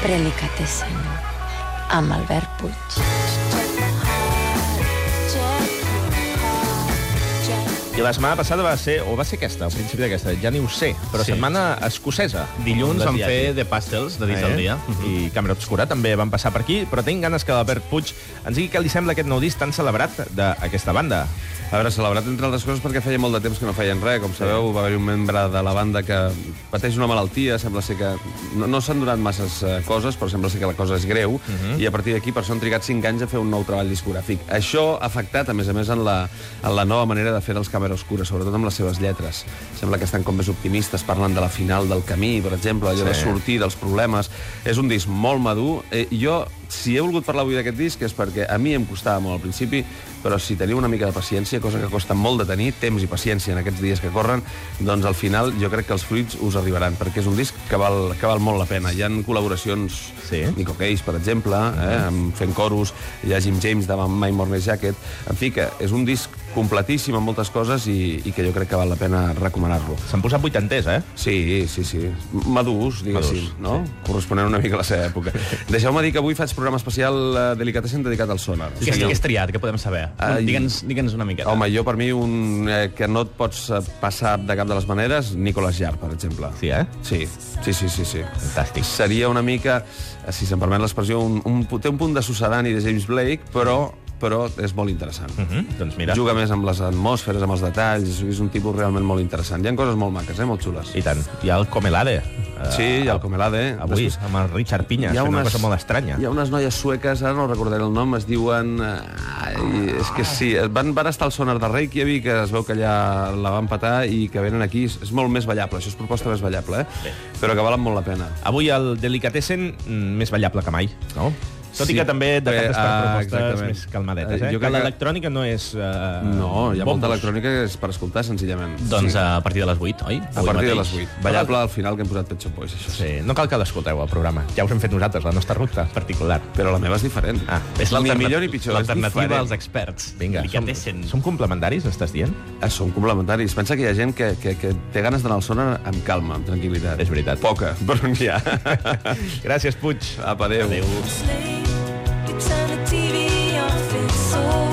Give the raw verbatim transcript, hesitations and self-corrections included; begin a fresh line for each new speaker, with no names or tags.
Prelicatessen, amb Albert Puig.
I la setmana passada va ser, o va ser aquesta, al principi d'aquesta, ja ni ho sé, però
Sí.
setmana escocesa.
Dilluns vam fer The Pastels, de Dits al dia.
I Càmera Obscura també van passar per aquí, però tinc ganes que l'Albert Puig ens digui què li sembla aquest nou disc tan celebrat d'aquesta banda.
A veure, celebrat entre altres coses perquè feia molt de temps que no feien res. Com sabeu, va haver-hi un membre de la banda que pateix una malaltia, sembla ser que... No, no s'han donat masses uh, coses, però sembla ser que la cosa és greu, uh -huh. i a partir d'aquí per això han trigat cinc anys a fer un nou treball discogràfic. Això ha afectat, a més a més, en la, en la nova manera de fer dels Càmera Obscura, sobretot amb les seves lletres. Sembla que estan com més optimistes, parlant de la final del camí, per exemple, allò sí. de sortir dels problemes. És un disc molt madur. Eh, jo, si he volgut parlar avui d'aquest disc, és perquè a mi em costava molt al principi, però si teniu una mica de paciència, cosa que costa molt de tenir, temps i paciència en aquests dies que corren, doncs al final jo crec que els fruits us arribaran, perquè és un disc que val, que val molt la pena. Hi ha col·laboracions,
sí.
Nico Cage, per exemple, eh, amb fent coros, hi ha Jim James de My Morning Jacket, en fi, que és un disc completíssim en moltes coses i, i que jo crec que val la pena recomanar-lo.
S'han posat vuitanters, eh?
Sí, sí, sí. Madurs, diguéssim,
Madurs,
no?
sí.
Corresponent una mica a la seva època. Deixeu-me dir que avui faig programa especial uh, Delicatessen dedicat al sonar.
Què sí, has triat? Què podem saber?
Ai.
Digue'ns digue'ns una miqueta.
Home, jo per mi un eh, que no et pots eh, passar de cap de les maneres, Nicolas Jarre, per exemple.
Sí, eh?
Sí, sí, sí, sí. sí.
Fantàstic.
Seria una mica, si se'm permet l'expressió, un, un, té un punt de sucedani de James Blake, però però és molt interessant.
Uh -huh. Doncs mira.
Juga més amb les atmosferes, amb els detalls, és un tipus realment molt interessant. Hi ha coses molt maques, eh? Molt xules.
I tant. Hi ha el Comelade.
Sí, hi ha el Comelade.
Avui,
Després,
amb el Richard Piñas, que és una cosa molt estranya.
Hi ha unes noies sueques, ara no recordaré el nom, es diuen... Ai, és que sí, van, van estar al sonar de Reykjavik, que es veu que allà la van petar i que venen aquí. És molt més ballable, això és proposta més ballable, eh?
Bé.
Però que valen molt la pena.
Avui el Delicatessen més ballable que mai, no? Tot sí, i que també de
bé,
per
ah,
propostes
exactament.
més calmadetes, eh?
Jo
que
crec que-
l'electrònica no és... Uh,
No, hi ha
bombos.
molta electrònica que és per escoltar, senzillament.
Doncs
sí.
a partir de les vuit, oi?
A partir de les vuit. Ballable al final que hem posat Pet Shop Boys, això sí.
Sí, no cal que l'escolteu, el programa. Ja us hem fet nosaltres, la nostra ruta particular.
Però la meva és diferent.
Ah,
És
ni
l'alterna-
millor ni pitjor, és
l'alternativa
diferent.
als experts.
Vinga, som,
Delicatessen.
som complementaris, estàs dient?
Ah, són complementaris. Pensa que hi ha gent que, que, que té ganes d'anar al sonar amb calma, amb tranquil·litat.
És veritat.
Poca, però n'hi ha.
Gràcies, Puig.
Apa, adéu.
Adéu.
You turn the T V off, it's so